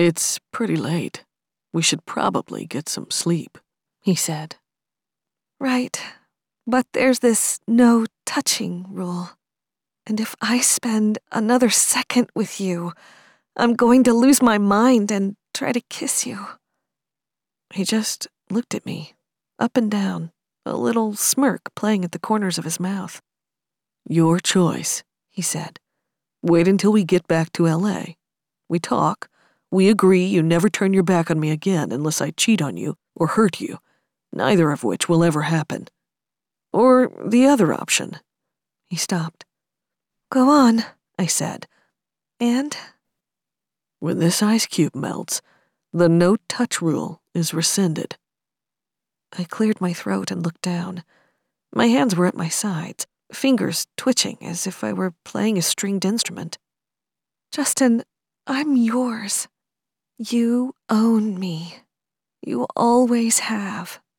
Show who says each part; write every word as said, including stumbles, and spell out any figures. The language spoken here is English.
Speaker 1: It's pretty late. We should probably get some sleep, he said.
Speaker 2: Right, but there's this no touching rule. And if I spend another second with you, I'm going to lose my mind and try to kiss you.
Speaker 1: He just looked at me, up and down, a little smirk playing at the corners of his mouth. Your choice, he said. Wait until we get back to L A. We talk. We agree you never turn your back on me again unless I cheat on you or hurt you, neither of which will ever happen. Or the other option. He stopped.
Speaker 2: Go on, I said. And?
Speaker 1: When this ice cube melts, the no-touch rule is rescinded. I cleared my throat and looked down. My hands were at my sides, fingers twitching as if I were playing a stringed instrument.
Speaker 2: Justin, I'm yours. You own me. You always have.